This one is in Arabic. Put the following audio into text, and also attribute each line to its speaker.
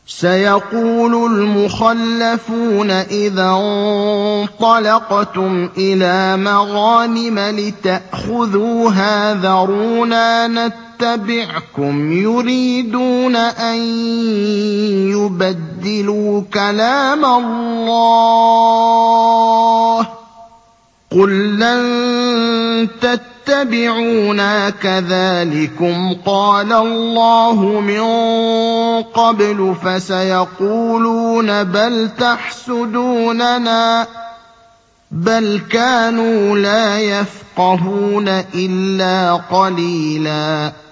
Speaker 1: سيقول المخلفون إذا انطلقتم إلى مغانم لتأخذوها ذرونا نتبعكم يريدون أن يبدلوا كلام الله قل لن تتبعونا كذلكم قال الله من قبل فسيقولون بل تحسدوننا بل كانوا لا يفقهون إلا قليلا